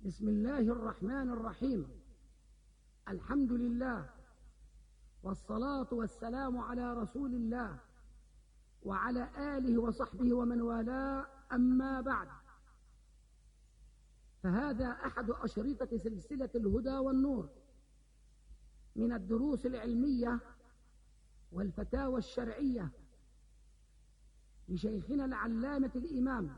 بسم الله الرحمن الرحيم. الحمد لله والصلاة والسلام على رسول الله وعلى آله وصحبه ومن والاه، أما بعد، فهذا أحد أشرطة سلسلة الهدى والنور من الدروس العلمية والفتاوى الشرعية لشيخنا العلامة الإمام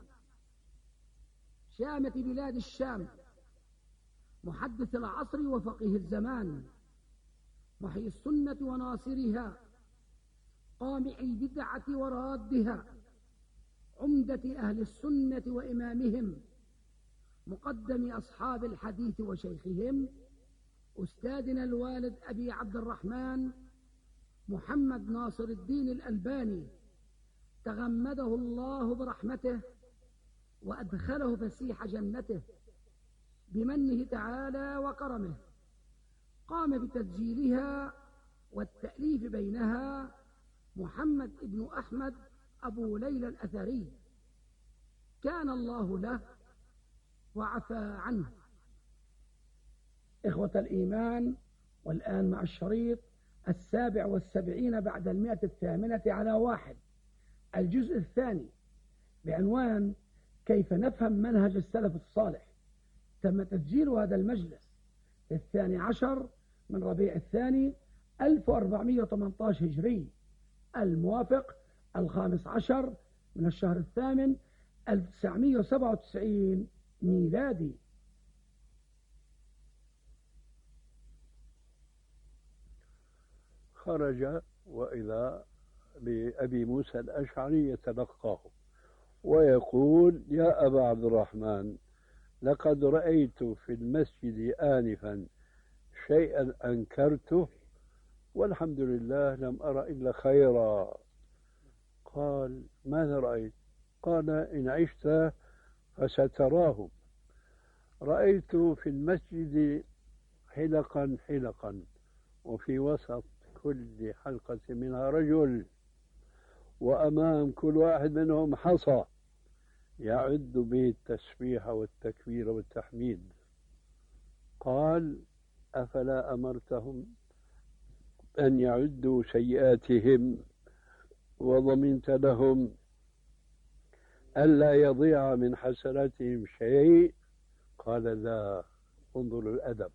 شامة بلاد الشام، محدث العصر وفقيه الزمان، محيي السنة وناصرها، قامع البدعة ورادها، عمدة أهل السنة وإمامهم، مقدم أصحاب الحديث وشيخهم، أستاذنا الوالد أبي عبد الرحمن محمد ناصر الدين الألباني، تغمده الله برحمته وأدخله فسيح جنته بمنه تعالى وكرمه. قام بتسجيلها والتأليف بينها محمد ابن أحمد أبو ليلى الأثري، كان الله له وعفى عنه. إخوة الإيمان، والآن مع الشريط 77 بعد 108 الجزء الثاني بعنوان كيف نفهم منهج السلف الصالح. تم تسجيل هذا المجلس في 12 من ربيع الثاني 1418 هجري، الموافق 15 من الشهر الثامن 1997 ميلادي. خرج وإذا بأبي موسى الأشعري يتلقاه ويقول: يا أبا عبد الرحمن، لقد رأيت في المسجد آنفا شيئا أنكرته والحمد لله لم أرى إلا خيرا. قال: ماذا رأيت؟ قال: إن عشت فستراه. رأيت في المسجد حلقا حلقا، وفي وسط كل حلقة منها رجل، وأمام كل واحد منهم حصى يعد به التسبيح والتكبير والتحميد. قال: أفلا أمرتهم أن يعدوا سيئاتهم وضمنت لهم ألا يضيع من حسناتهم شيء؟ قال: لا. انظروا الأدب.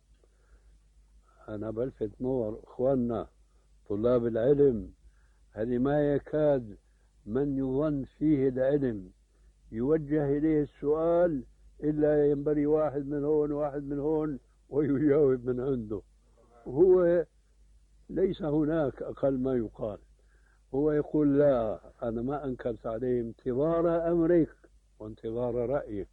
أنا بلفت نظر إخواننا طلاب العلم، هذه ما يكاد من يظن فيه العلم يوجه إليه السؤال إلا ينبري واحد من هون واحد من هون ويجاوب من عنده. هو ليس هناك أقل ما يقال. هو يقول: لا، أنا ما أنكرت عليه انتظار أمرك وانتظار رأيك.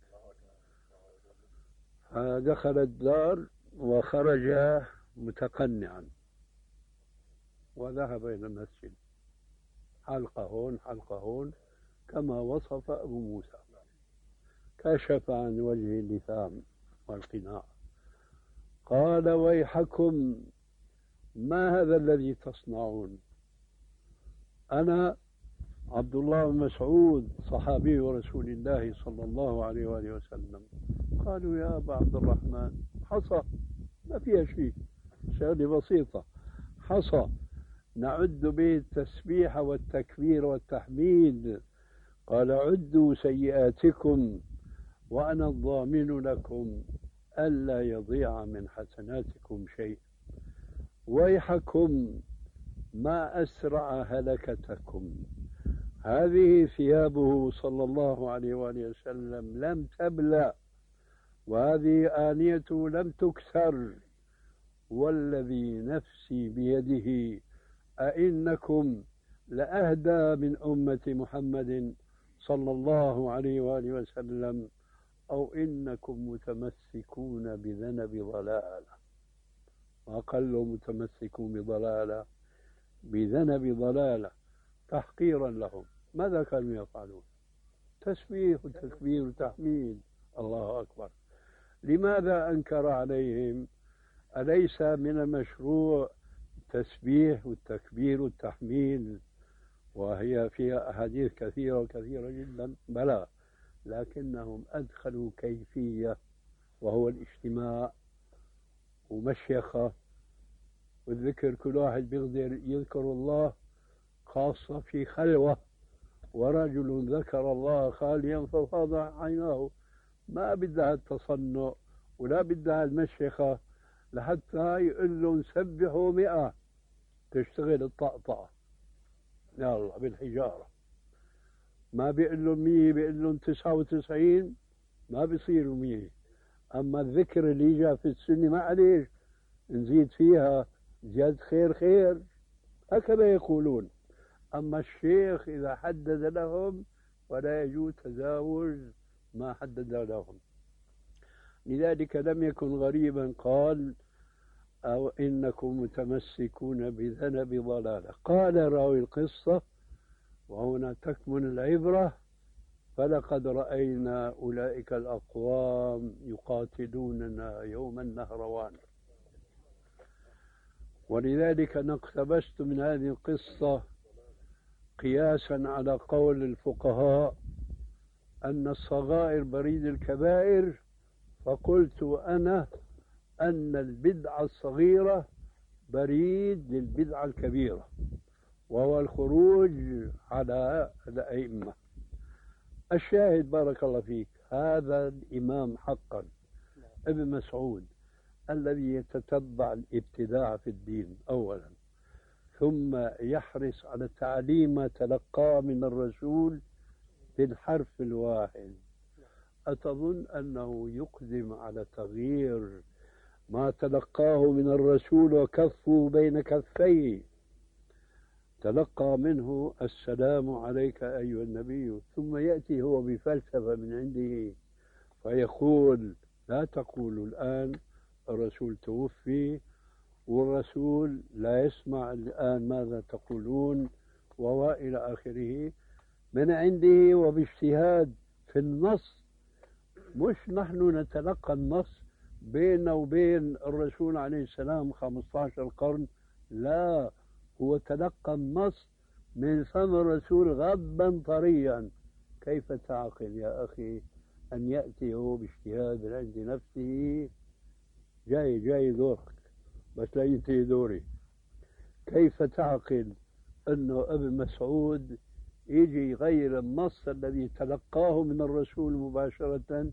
فدخل الدار وخرج متقنعا وذهب إلى المسجد، حلقة هون حلقة هون كما وصف أبو موسى. كشف عن وجه اللثام والقناع. قال: ويحكم، ما هذا الذي تصنعون؟ أنا عبد الله بن مسعود صحابي رسول الله صلى الله عليه وآله وسلم. قالوا: يا أبا عبد الرحمن، حصى ما فيها شيء، شغلة بسيطة، حصى نعد به التسبيح والتكبير والتحميد. قال: عدوا سيئاتكم وأنا الضامن لكم ألا يضيع من حسناتكم شيء. ويحكم، ما أسرع هلكتكم. هذه ثيابه صلى الله عليه وآله وسلم لم تبلى، وهذه آنيته لم تكسر، والذي نفسي بيده أئنكم لأهدى من أمة محمد صلى الله عليه وآله وسلم، أو إنكم متمسكون بذنب ضلالة. وأقل متمسكون بضلالة بذنب ضلالة تحقيرا لهم. ماذا كانوا يفعلون؟ تسبيح وتكبير وتحميد، الله أكبر. لماذا أنكر عليهم؟ أليس من المشروع التسبيح والتكبير والتحميد؟ وهي فيها أحاديث كثيرة وكثيرة جدا، بلى، لكنهم أدخلوا كيفية وهو الاجتماع ومشيخة والذكر. كل واحد بيقدر يذكر الله خاصة في خلوة، ورجل ذكر الله خاليا ففاض عيناه. ما بدها التصنع ولا بدها المشيخة لحتى يقول لهم سبحوا 100 تشتغل الطقطقة يلا بالحجارة. ما بيقول لهم 100، بيقول لهم 99 ما بيصيروا 100. أما الذكر اللي جاء في السنة معليش نزيد فيها زيادة خير خير، هكذا يقولون. أما الشيخ إذا حدد لهم ولا يجوز تجاوز ما حدد لهم. لذلك لم يكن غريبا قال أو إنكم متمسكون بذنب ضلالة. قال راوي القصة وهنا تكمن العبرة: فلقد رأينا أولئك الأقوام يقاتلوننا يوم النهروان. ولذلك أنا اقتبست من هذه القصة قياسا على قول الفقهاء أن الصغائر بريد الكبائر، فقلت أنا أن البدعة الصغيرة بريد للبدعة الكبيرة، وهو الخروج على الأئمة. الشاهد بارك الله فيك، هذا الإمام حقا ابن مسعود الذي يتتبع الابتداع في الدين أولا، ثم يحرص على تعليم ما تلقاه من الرسول بالحرف الواحد. أتظن أنه يقدم على تغيير ما تلقاه من الرسول وكفه بين كفيه؟ تلقى منه السلام عليك أيها النبي، ثم يأتي هو بفلسفة من عنده فيقول لا تقولوا الآن الرسول توفي والرسول لا يسمع الآن ماذا تقولون وإلى آخره من عنده وباجتهاد في النص. مش نحن نتلقى النص بيننا وبين الرسول عليه السلام 15 قرن، لا، هو تلقى النص من فم الرسول غضا طريا. كيف تعقل يا أخي أن يأتي هو باجتهاد عند نفسه؟ جاي دورك بس لا ينتهي دوري. كيف تعقل أنه ابن مسعود يجي يغير النص الذي تلقاه من الرسول مباشرة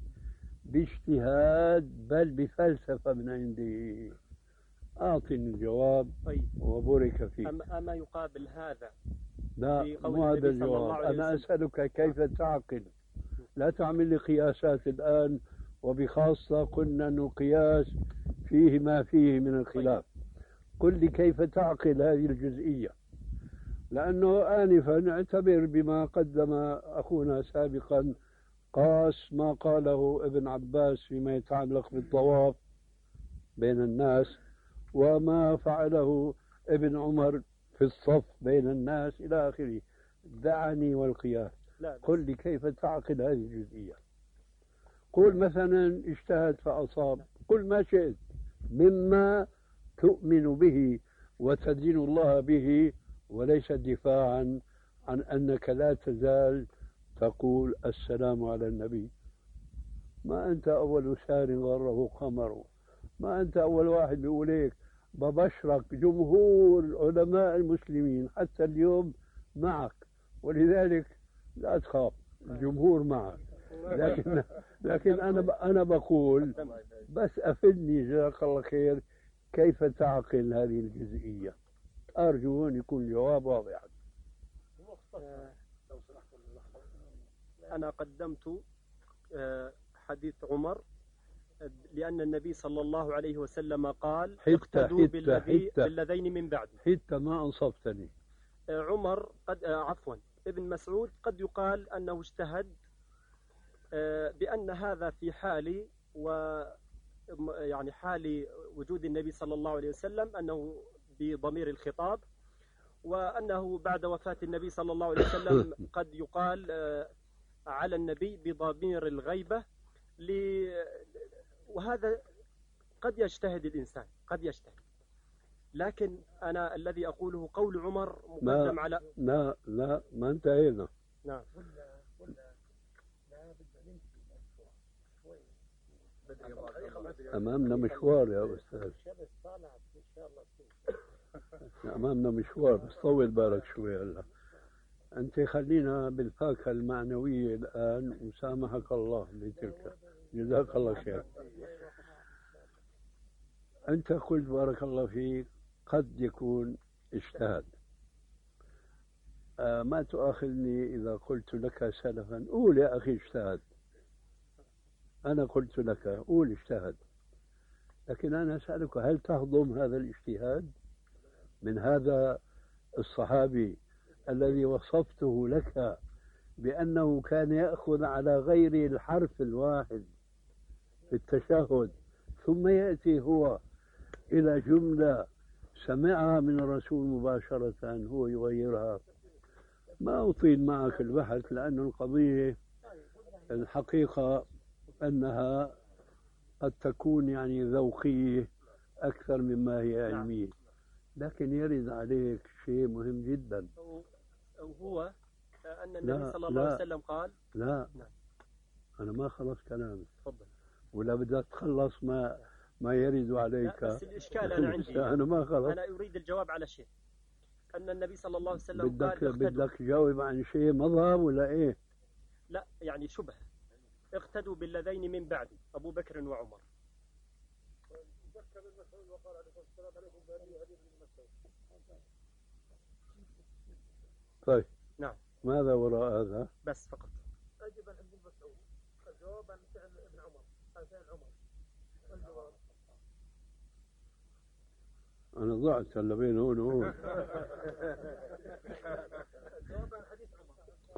باجتهاد بل بفلسفة من عنده؟ أعطني الجواب وبارك فيك. أما يقابل هذا؟ لا مو هذا الجواب، أنا أسألك كيف تعقل. لا تعمل لي قياسات الآن، وبخاصة قلنا أنه قياس فيه ما فيه من الخلاف. قل لي كيف تعقل هذه الجزئية، لأنه آنفا اعتبر بما قدم أخونا سابقا قاس ما قاله ابن عباس فيما يتعلق بالطواف بين الناس وما فعله ابن عمر في الصف بين الناس إلى آخره. دعني والقياس. قل لي كيف تعقل هذه الجزئية. قل مثلا اجتهد فأصاب، قل ما شئت مما تؤمن به وتدين الله به، وليس دفاعا عن أنك لا تزال تقول السلام على النبي. ما أنت أول سار غره قمره، ما أنت أول واحد بيقول هيك. ببشرك جمهور علماء المسلمين حتى اليوم معك، ولذلك لا تخاف، الجمهور معك. لكن أنا بقول بس أفدني جزاك الله خير، كيف تعقل هذه الجزئية؟ أرجو أن يكون الجواب واضحا. أنا قدمت حديث عمر لأن النبي صلى الله عليه وسلم قال اقتدوا بالذين من بعد. حتى ما أنصفتني. عمر عفوا ابن مسعود قد يقال أنه اجتهد بأن هذا في حال يعني حال وجود النبي صلى الله عليه وسلم أنه بضمير الخطاب، وأنه بعد وفاة النبي صلى الله عليه وسلم قد يقال على النبي بضمير الغيبة. وهذا قد يجتهد الإنسان، قد يجتهد، لكن أنا الذي أقوله قول عمر مقدم على لا ما انتهينا. نعم. أمامنا مشوار يا أستاذ، أمامنا مشوار، بس طول بالك شوي هلا. أنت خلينا بالفاكهة المعنوية الآن، وسامحك الله بتلك، جزاك الله خير. أنت قلت بارك الله فيك قد يكون اجتهد. ما تؤاخذني إذا قلت لك سلفا قول يا أخي اجتهد. أنا قلت لك قول اجتهد، لكن أنا أسألك هل تهضم هذا الاجتهاد من هذا الصحابي الذي وصفته لك بأنه كان يأخذ على غير الحرف الواحد في التشهد، ثم يأتي هو إلى جملة سمعها من الرسول مباشرة هو يغيرها؟ ما أطيل معك البحث، لأن القضية الحقيقة أنها قد تكون يعني ذوقية أكثر مما هي علمية، لكن يرد عليك شيء مهم جدا، وهو أن النبي صلى الله عليه وسلم قال لا أنا ما خلص كلامي. تفضل. ولا بدك تخلص ما يرد عليك؟ لا بس الإشكال أنا عندي أنا ما خلص، أنا أريد الجواب على شيء. أن النبي صلى الله عليه وسلم قال بدك تجاوب عن شيء مذهب ولا إيه؟ لا يعني شبه. اقتدوا بالذين من بعدي أبو بكر وعمر. طيب نعم، ماذا وراء هذا؟ بس فقط. أجب عن ابن مسعود، الجواب عن فعل ابن عمر، عن فعل عمر. الجواب أنا ضعت هلا بين هون وهون. الجواب عن حديث عمر.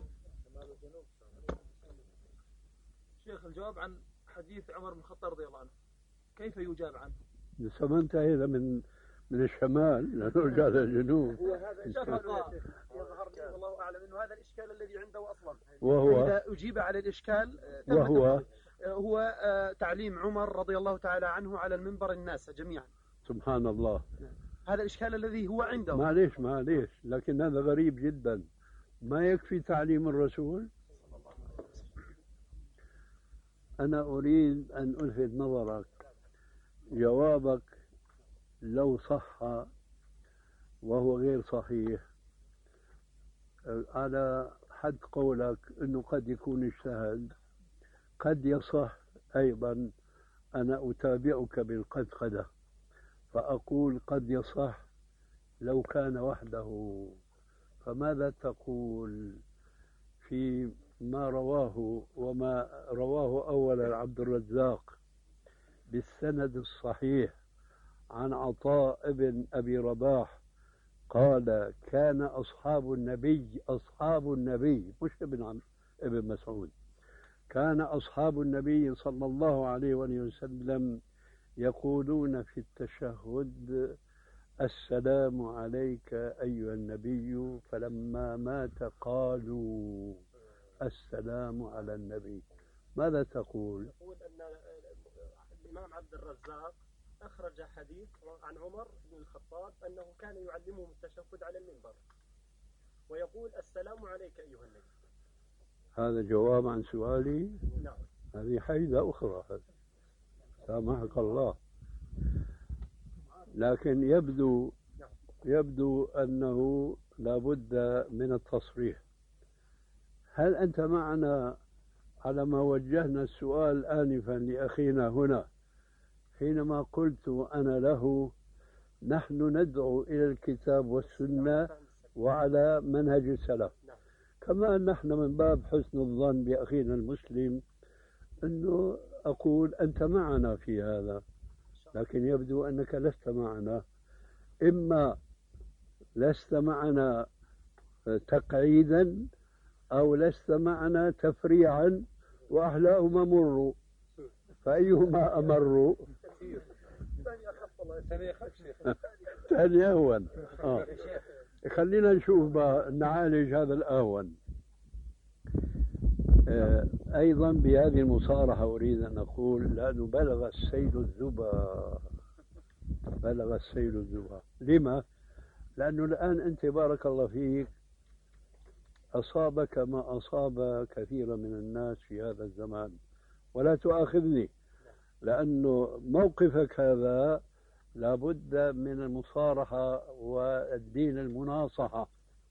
شيخ الجواب عن حديث عمر بن الخطاب رضي الله عنه كيف يجاب عنه؟ لسه ما انتهى هذا من الشمال لنرجع للجنوب. هو هذا يظهر لي والله اعلم انه هذا الاشكال الذي عنده اصلا، وهو اذا اجيب على الاشكال هو تعليم عمر رضي الله تعالى عنه على المنبر الناس جميعا. سبحان الله، هذا الاشكال الذي هو عنده. معليش لكن هذا غريب جدا. ما يكفي تعليم الرسول؟ أنا أريد أن ألفت نظرك، جوابك لو صح وهو غير صحيح على حد قولك أنه قد يكون اجتهد، قد يصح أيضا. أنا أتابعك بالقدقدة فأقول قد يصح لو كان وحده. فماذا تقول في ما رواه وما رواه أولا عبد الرزاق بالسند الصحيح عن عطاء ابن أبي رباح قال كان أصحاب النبي مش ابن مسعود، كان أصحاب النبي صلى الله عليه وسلم يقولون في التشهد السلام عليك أيها النبي، فلما مات قالوا السلام على النبي. ماذا تقول؟ يقول أن الإمام عبد الرزاق أخرج حديث عن عمر بن الخطاب أنه كان يعلمهم التشهد على المنبر ويقول السلام عليك أيها النبي. هذا جواب عن سؤالي؟ نعم. هذه حيدة أخرى، سامحك الله. لكن يبدو أنه لابد من التصريح. هل أنت معنا على ما وجهنا السؤال آنفا لأخينا هنا حينما قلت أنا له نحن ندعو إلى الكتاب والسنة وعلى منهج السلف، كما نحن من باب حسن الظن بأخينا المسلم أنه أقول أنت معنا في هذا، لكن يبدو أنك لست معنا. إما لست معنا تقعيدا أو لست معنا تفريعا، وأحلاهما مر، فأيهما أمر؟ ثاني أهون. خلينا نشوف نعالج هذا الأهون. أيضا بهذه المصارحة أريد أن أقول لأنه بلغ السيل الزبا. لما؟ لأنه الآن أنت بارك الله فيك أصابك ما أصاب كثيرا من الناس في هذا الزمان، ولا تؤاخذني، لأنه موقفك هذا لابد من المصارحة والدين المناصحة.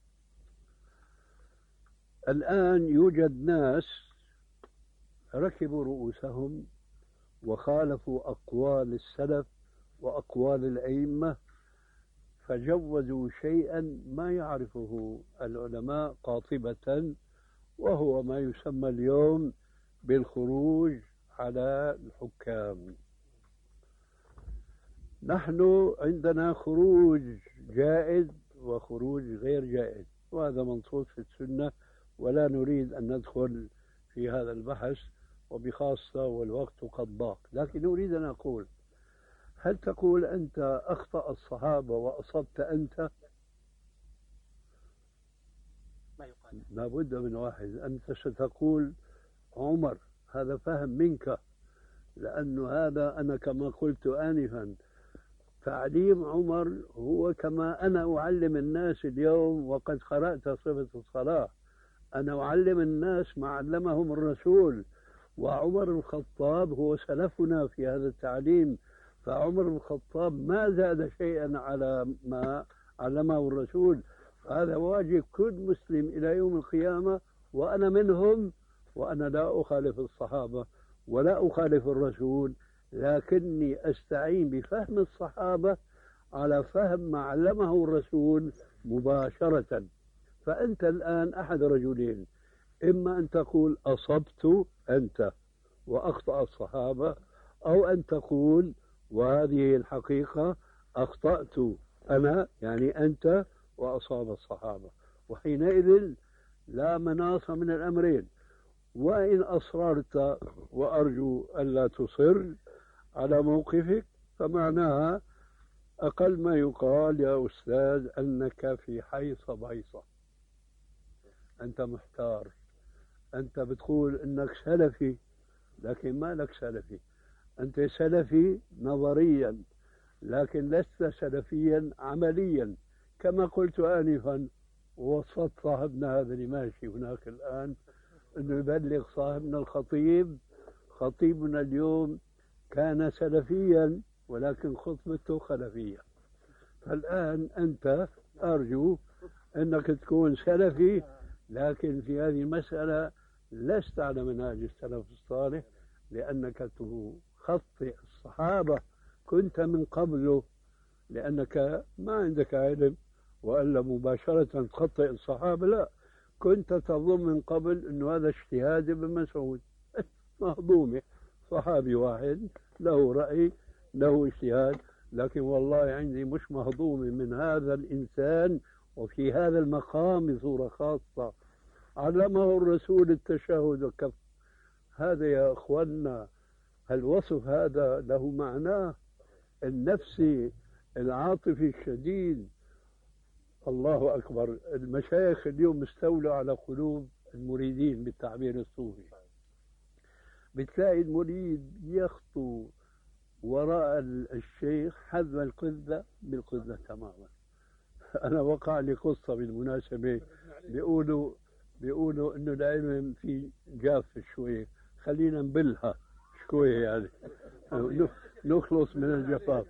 الآن يوجد ناس ركبوا رؤوسهم وخالفوا أقوال السلف وأقوال الأئمة، فجوزوا شيئا ما يعرفه العلماء قاطبة، وهو ما يسمى اليوم بالخروج على الحكام. نحن عندنا خروج جائز وخروج غير جائز، وهذا منصوص في السنة، ولا نريد أن ندخل في هذا البحث، وبخاصة والوقت قد ضاق. لكن أريد أن أقول، هل تقول أنت أخطأ الصحابة وأصبت أنت؟ ما يقال. لابد من واحد. أنت ستقول عمر، هذا فهم منك، لأنه هذا أنا كما قلت آنفا تعليم عمر هو كما أنا أعلم الناس اليوم، وقد قرأت صفة الصلاة، أنا أعلم الناس ما علمهم الرسول، وعمر الخطاب هو سلفنا في هذا التعليم، فعمر الخطاب ما زاد شيئا على ما علمه الرسول. هذا واجب كل مسلم إلى يوم القيامة، وأنا منهم، وأنا لا أخالف الصحابة ولا أخالف الرسول، لكني أستعين بفهم الصحابة على فهم ما علمه الرسول مباشرة. فأنت الآن أحد رجلين، إما أن تقول أصبت أنت وأخطأ الصحابة، أو أن تقول وهذه الحقيقة أخطأت أنا يعني أنت وأصاب الصحابة، وحينئذ لا مناص من الأمرين. وإن أصررت، وأرجو ألا تصر على موقفك، فمعناها أقل ما يقال يا أستاذ أنك في حيصة بيصة، أنت محتار، أنت بتقول أنك سلفي لكن ما لك سلفي، أنت سلفي نظريا لكن لست سلفيا عمليا، كما قلت آنفا. ووصفت صاحبنا هذا اللي ماشي هناك الآن أنه يبلغ صاحبنا الخطيب، خطيبنا اليوم كان سلفيا ولكن خطبته خلفية. فالآن أنت أرجو أنك تكون سلفي، لكن في هذه المسألة لست على منهج السلف الصالح، لأنك تخطئ الصحابة كنت من قبله، لأنك ما عندك علم، وإلا مباشرة تخطئ الصحابة لا، كنت تظن من قبل أنه هذا اجتهاد ابن مسعود مهضومة، صحابي واحد له رأي له اجتهاد، لكن والله عندي مش مهضومة من هذا الإنسان، وفي هذا المقام بصورة خاصة علمه الرسول التشهد وكف. هذا يا أخوانا الوصف هذا له معناه النفسي العاطفي الشديد. الله أكبر، المشايخ اليوم مستولوا على قلوب المريدين بالتعبير الصوفي، بتلاقي المريد يخطو وراء الشيخ حذو القذة بالقذة تماما. أنا وقع لي قصة بالمناسبة، بيقولوا إنه العلم في جاف شوي، خلينا نبلها شوي يعني نخلص من الجفاف.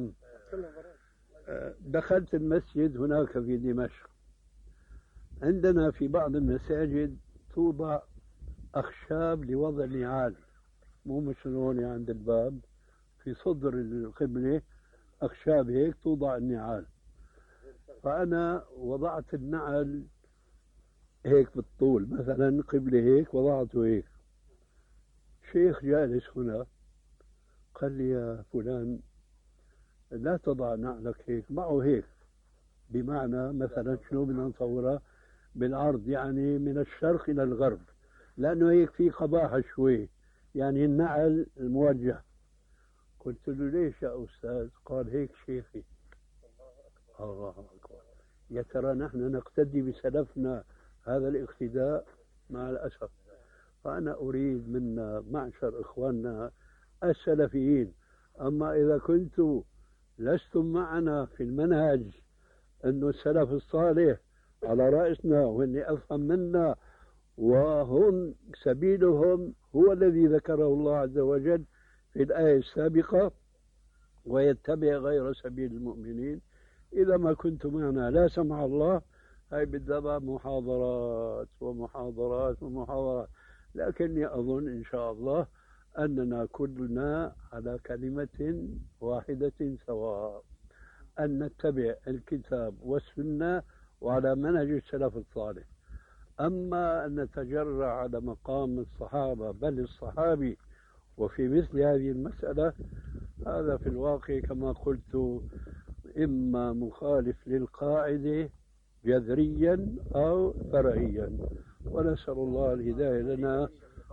دخلت المسجد هناك في دمشق، عندنا في بعض المساجد توضع أخشاب لوضع النعال، مو مثل هون عند الباب في صدر القبلة أخشاب هيك توضع النعال، فأنا وضعت النعل هيك بالطول، مثلا قبلة هيك وضعته هيك. شيخ جالس هنا قال لي يا فلان لا تضع نعلك هيك، معه هيك، بمعنى مثلا شنو بدنا نصورها بالعرض، يعني من الشرق إلى الغرب، لأنه هيك في قباحة شوي، يعني النعل الموجه. قلت له ليش يا أستاذ؟ قال هيك شيخي. الله أكبر، يا ترى نحن نقتدي بسلفنا هذا الاقتداء؟ مع الأسف. فأنا أريد منا معشر إخواننا السلفيين، أما إذا كنتم لستم معنا في المنهج أنه السلف الصالح على رأسنا وإني أفهم منا، وهم سبيلهم هو الذي ذكره الله عز وجل في الآية السابقة ويتبع غير سبيل المؤمنين. إذا ما كنت معنا لا سمح الله، هاي بالضبط محاضرات ومحاضرات ومحاضرات. لكني أظن إن شاء الله أننا كلنا على كلمة واحدة سواء، أن نتبع الكتاب والسنة وعلى منهج السلف الصالح. أما أن نتجرع على مقام الصحابة بل الصحابي وفي مثل هذه المسألة، هذا في الواقع كما قلت إما مخالف للقاعدة جذريا أو فرعيا، ونسأل الله الهداية لنا.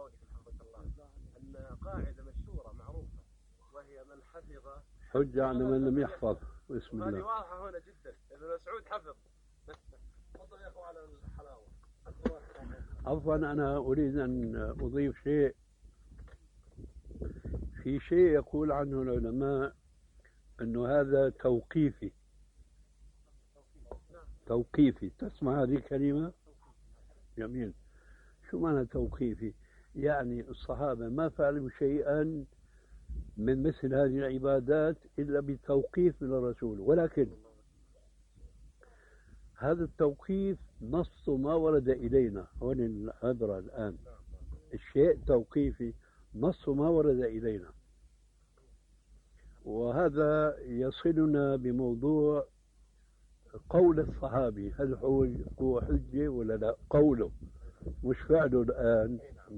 أن قاعدة مشهورة معروفة وهي من حفظ حجة على من لم يحفظ. بسم هذه الله. واضحة هنا جدا. ابن مسعود حفظ. تفضل يا أخو على الحلاوة. عفوا، أنا أريد أن أضيف شيء. في شيء يقول عنه العلماء أنه هذا توقيفي. توقيفي، تسمع هذه الكلمة؟ جميل. شو معنى توقيفي؟ يعني الصحابة ما فعلوا شيئا من مثل هذه العبادات إلا بتوقيف من الرسول، ولكن هذا التوقيف نص ما ورد إلينا. هون العبرة الآن، الشيء توقيفي نص ما ورد إلينا، وهذا يصلنا بموضوع قول الصحابي. هل هو حجة ولا لا؟ قوله مش فعله. الآن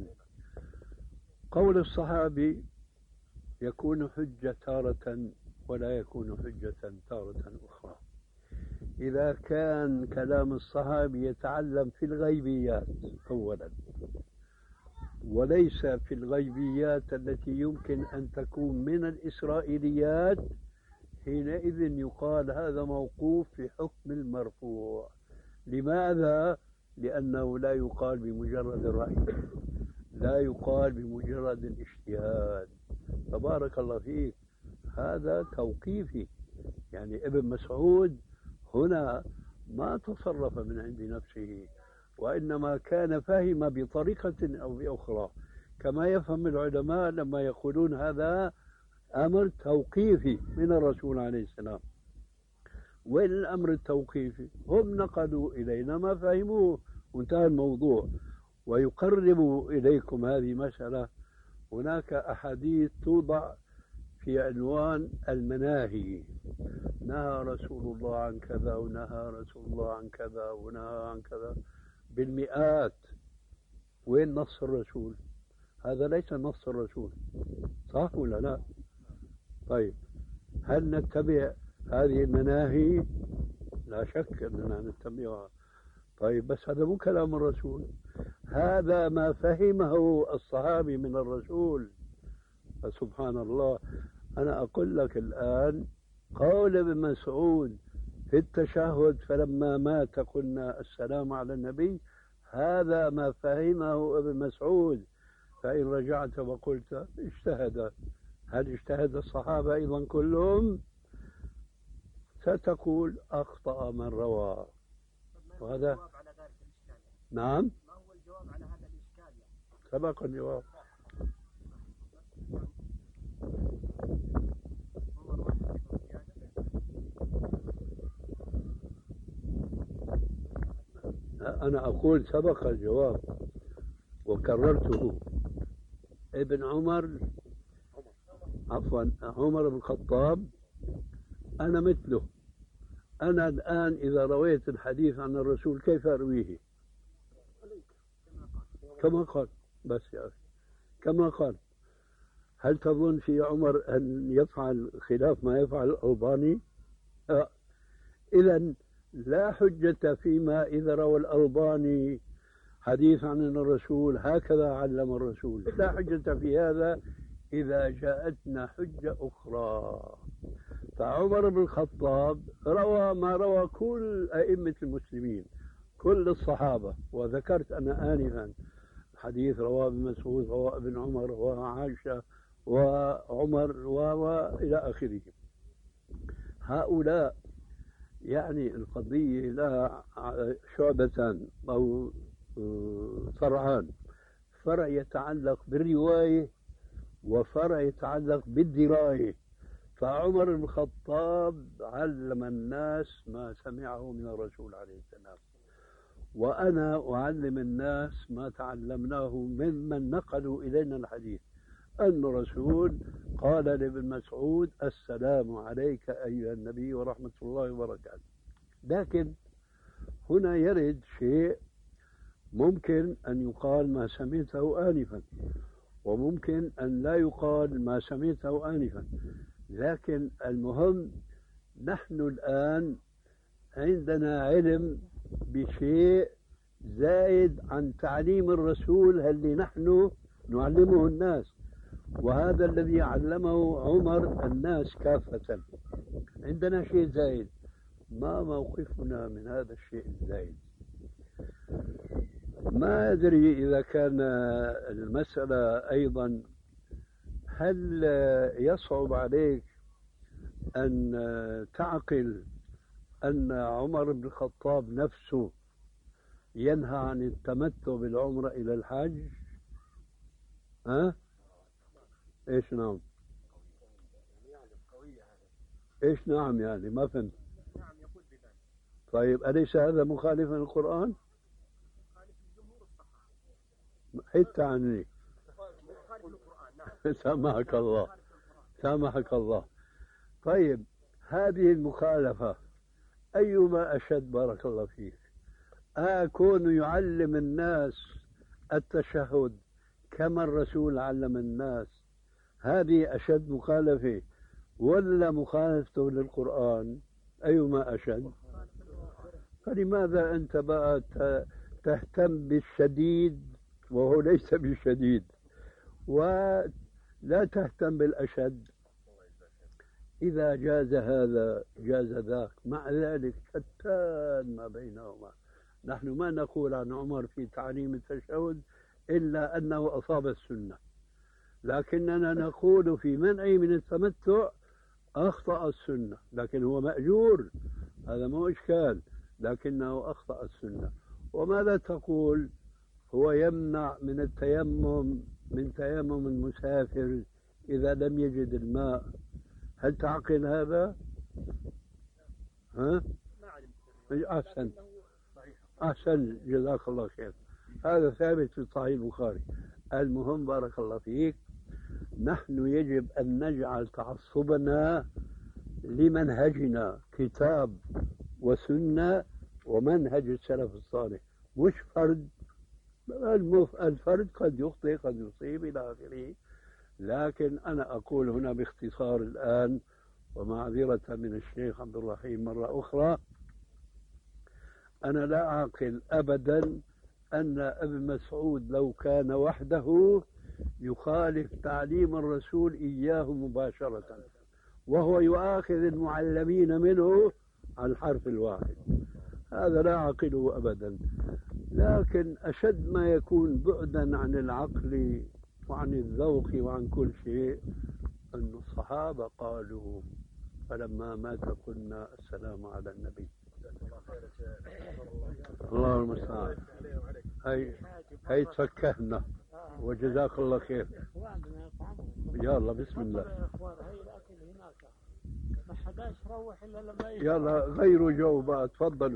قول الصحابي يكون حجة تارة ولا يكون حجة تارة أخرى. إذا كان كلام الصحابي يتعلم في الغيبيات أولا، وليس في الغيبيات التي يمكن أن تكون من الإسرائيليات، حينئذ يقال هذا موقوف في حكم المرفوع. لماذا؟ لأنه لا يقال بمجرد الرأي، لا يقال بمجرد الاجتهاد. تبارك الله فيك، هذا توقيفي. يعني ابن مسعود هنا ما تصرف من عند نفسه، وإنما كان فهم بطريقة أو بأخرى، كما يفهم العلماء لما يقولون هذا أمر توقيفي من الرسول عليه السلام. وين الأمر التوقيفي؟ هم نقلوا إلينا ما فهموه وانتهى الموضوع. ويقرب إليكم هذه مسألة، هناك أحاديث توضع في عنوان المناهي. نهى رسول الله عن كذا، ونهى رسول الله عن كذا، ونهى عن كذا بالمئات. وين نص الرسول؟ هذا ليس نص الرسول، صح ولا لا؟ طيب، هل نتبع هذه المناهي؟ لا شك أننا نتبعها. طيب، بس هذا مو كلام الرسول، هذا ما فهمه الصحابي من الرسول. فسبحان الله، أنا أقول لك الآن قول ابن مسعود في التشهد فلما مات قلنا السلام على النبي، هذا ما فهمه ابن مسعود. فإن رجعت وقلت اجتهد، هل اجتهد الصحابة أيضا كلهم؟ ستقول أخطأ من روى. وهذا نعم، ما هو الجواب على هذا الإشكال؟ سبق الجواب. أنا أقول سبق الجواب وكررته. ابن عمر، عفوا عمر بن الخطاب، أنا مثله. أنا الآن إذا رويت الحديث عن الرسول كيف أرويه؟ كما قال. بس يا أخي كما قال. هل تظن في عمر أن يفعل خلاف ما يفعل الألباني؟ إذن لا حجة فيما إذا روى الألباني حديث عن الرسول هكذا علم الرسول، لا حجة في هذا إذا جاءتنا حجة أخرى. فعمر بن الخطاب روى ما روى كل أئمة المسلمين، كل الصحابة، وذكرت أنا آنفا حديث رواه ابن مسعود، رواه ابن عمر، رواه عائشة وعمر وإلى آخره. هؤلاء يعني القضية لا شعبة أو فرعان، فرع يتعلق بالرواية وفرع يتعلق بالدراية. فعمر بن الخطاب علم الناس ما سمعه من الرسول عليه السلام، وأنا أعلم الناس ما تعلمناه ممن نقلوا إلينا الحديث، أن الرسول قال لابن مسعود: السلام عليك أيها النبي ورحمة الله وبركاته. لكن هنا يرد شيء ممكن أن يقال ما سمعته آنفا، وممكن أن لا يقال ما سمعته آنفا، لكن المهم نحن الآن عندنا علم بشيء زائد عن تعليم الرسول اللي نحن نعلمه الناس، وهذا الذي علمه عمر الناس كافة. عندنا شيء زائد، ما موقفنا من هذا الشيء الزائد؟ ما أدري إذا كان المسألة أيضا، هل يصعب عليك أن تعقل أن عمر بن الخطاب نفسه ينهى عن التمتع بالعمرة إلى الحج؟ ها؟ إيش نعم؟ إيش نعم يعني؟ ما فهمت. نعم يقول بذلك. طيب أليس هذا مخالفا للقرآن؟ حتى عني. سامحك الله، سامحك الله. طيب هذه المخالفة أيما أشد؟ بارك الله فيك. أكون يعلم الناس التشهد كما الرسول علم الناس، هذه أشد مخالفة ولا مخالفته للقرآن؟ أيما أشد؟ فلماذا أنت بقى تهتم بالشديد وهو ليس بالشديد، ولا تهتم بالأشد؟ إذا جاز هذا جاز ذاك، مع ذلك شتان ما بينهما. نحن ما نقول عن عمر في تعليم التشهد إلا أنه أصاب السنة، لكننا نقول في منعه من التمتع أخطأ السنة، لكن هو مأجور، هذا مو إشكال، لكنه أخطأ السنة. وماذا تقول؟ هو يمنع من التيمم من تيمم المسافر إذا لم يجد الماء. هل تعقل هذا؟ ها؟ أحسن أحسن، جزاك الله خير. هذا ثابت في صحيح البخاري. المهم بارك الله فيك، نحن يجب أن نجعل تعصبنا لمنهجنا كتاب وسنة ومنهج السلف الصالح، مش فرد. الفرد قد يخطئ قد يصيب إلى آخره، لكن أنا أقول هنا باختصار الآن ومعذرة من الشيخ عبد الرحيم مرة أخرى، أنا لا أعقل أبدا أن ابن مسعود لو كان وحده يخالف تعليم الرسول إياه مباشرة وهو يؤاخذ المعلمين منه على الحرف الواحد، هذا لا أعقله أبدا. لكن أشد ما يكون بعدا عن العقل وعن الذوق وعن كل شيء أن الصحابة قالوا فلما مات قلنا السلام على النبي. الله المستعان. هي تفكهنا وجزاك الله خير. يلا بسم الله. يلا غيروا جو بقى، تفضلوا.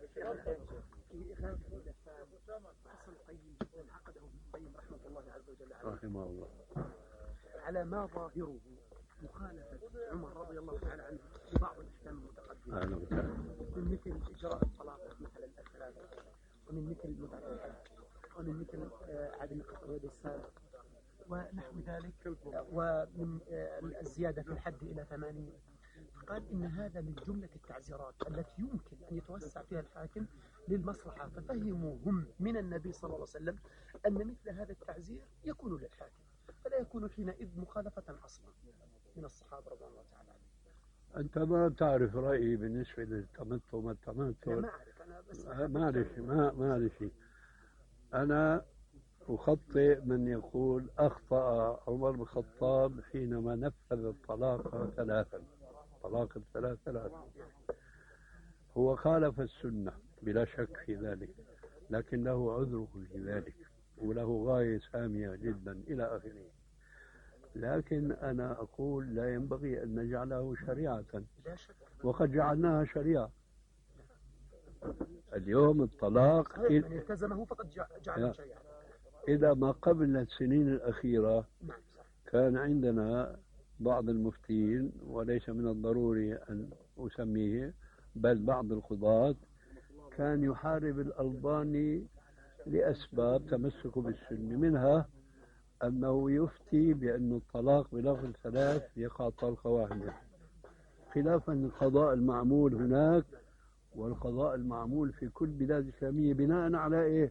رحمه الله على ما ظاهره مخالفة عمر رضي الله تعالى عنه لبعض الأحكام المتقدمة، من مثل إجراء الطلاق مثل الأثلاث، ومن مثل المباحثات، ومن مثل عدم قطع يد السارق ونحو ذلك، ومن الزيادة في الحد إلى 80. قال إن هذا من جملة التعزيرات التي يمكن أن يتوسع فيها الحاكم للمصلحة، ففهموا هم من النبي صلى الله عليه وسلم أن مثل هذا التعزير يكون للحاكم، فلا يكون حينئذ مخالفة أصلا من الصحابة رضي الله تعالى عنهم. أنت ما تعرف رأيي بالنسبة للتمتع ما التمتع؟ لا ما أعرف أنا، بس معلش أنا أخطئ من يقول أخطأ عمر بن الخطاب حينما نفذ الطلاق ثلاثا. هو خالف السنة بلا شك في ذلك، لكن له عذره في ذلك وله غاية سامية جدا إلى آخره. لكن أنا أقول لا ينبغي أن نجعله شريعة، لا شك. وقد جعلناها شريعة. اليوم الطلاق من التزمه فقد جعله شريعة. إذا ما قبل السنين الأخيرة نعم. كان عندنا بعض المفتين، وليس من الضروري أن أسميه، بل بعض القضاة كان يحارب الألباني لأسباب تمسكه بالسنة، منها أنه يفتي بأن الطلاق بلفظ ثلاث يقع طلقة واحدة، خلافا القضاء المعمول هناك والقضاء المعمول في كل بلاد الإسلامية بناء على إيه؟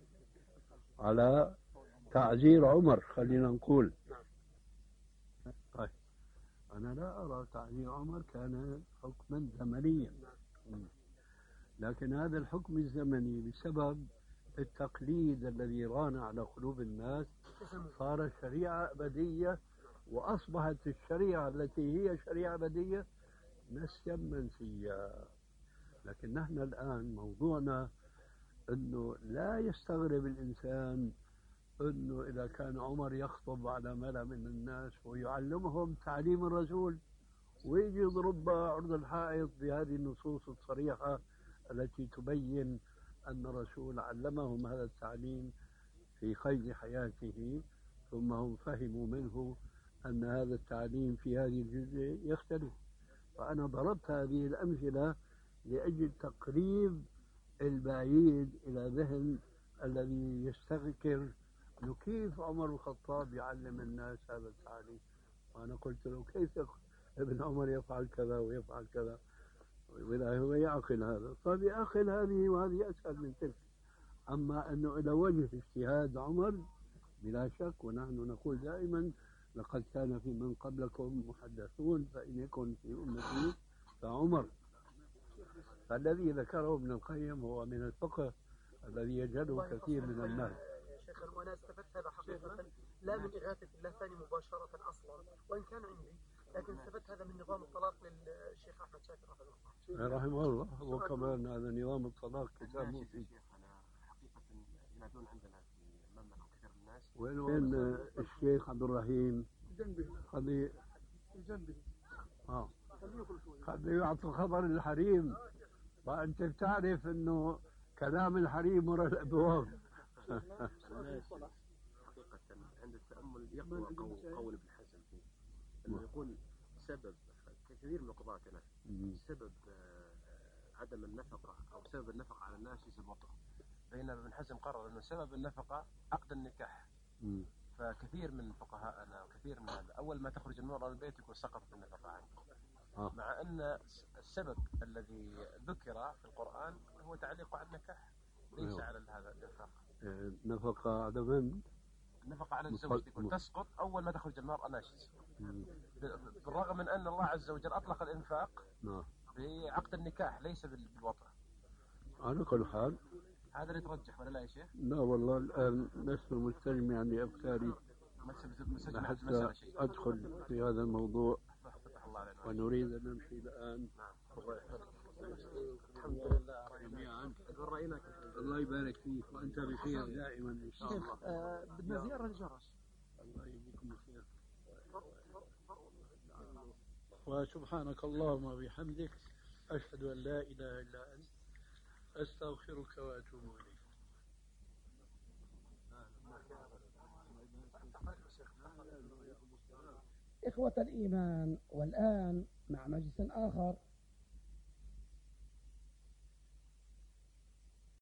على تعزير عمر، خلينا نقول. طيب أنا لا أرى تعزير عمر كان حكما زمنيا، لكن هذا الحكم الزمني بسبب التقليد الذي ران على قلوب الناس صار شريعة أبدية، وأصبحت الشريعة التي هي شريعة أبدية نسيا منسيا. لكن نحن الآن موضوعنا أنه لا يستغرب الإنسان أنه إذا كان عمر يخطب على ملأ من الناس ويعلمهم تعليم الرسول ويجي يضرب عرض الحائط بهذه النصوص الصريحة التي تبين أن الرسول علمهم هذا التعليم في قيد حياته، ثم هم فهموا منه أن هذا التعليم في هذه الجزء يختلف. فأنا ضربت هذه الأمثلة لأجل تقريب البعيد إلى ذهن الذي يستذكر أنه كيف عمر الخطاب يعلم الناس هذا التعليم. وأنا قلت له كيف ابن عمر يفعل كذا ويفعل كذا، ولا هو يعقل هذا. طيب يعقل هذه وهذه أسهل من تلك. أما أنه إلى وجه اجتهاد عمر بلا شك، ونحن نقول دائما لقد كان في من قبلكم محدثون فإن يكن في أمتي فعمر. فالذي ذكره ابن القيم هو من الفقه الذي يجهله كثير من الناس. شيخنا وأنا استفدت هذا حقيقة لا من إغاثة الله ثاني مباشرة أصلا وإن كان عندي، لكن استفدت هذا من نظام الطلاق للشيخ أحمد شاكر رحمه الله. وكمان هذا نظام الطلاق كتاب مفيد. حقيقة ينادون عندنا في المملكة كثير من الناس. وين الشيخ عبد الرحيم؟ قد قد يعطي خبر الحريم، فأنت بتعرف إنه كلام الحريم وراء الأبواب. حقيقة عند التأمل يقوى قول ابن حزم فيه أنه يقول سبب كثير من القضاة سبب عدم النفقة أو سبب النفقة على الناس ليس الوطأ، بينما ابن حزم قرر أن سبب النفقة عقد النكاح. فكثير من فقهاءنا وكثير من هذا أول ما تخرج المرأة من البيت يكون سقطت النفقة عنه، مع أن السبب الذي ذكر في القرآن هو تعليق على النكاح ليس على هذا الإنفاق. نفقة على من؟ النفقة على الزوج تكون تسقط أول ما تخرج المرأة ناشز، بالرغم من أن الله عز وجل أطلق الإنفاق بعقد النكاح ليس بالوطأ. على كل حال هذا اللي ترجح ولا لا يا شيخ؟ لا والله الآن لست مستجمعا لأفكاري حتى أدخل في هذا الموضوع، ونريد أن نمشي الآن. الحمد لله جميعا. الله يبارك فيك وأنت بخير دائما إن شاء الله. بدنا زيارة للجرس. الله يجزيكم الخير. وسبحانك اللهم وبحمدك أشهد أن لا إله إلا أنت أستغفرك وأتوب إليك. إخوة الإيمان، والآن مع مجلس آخر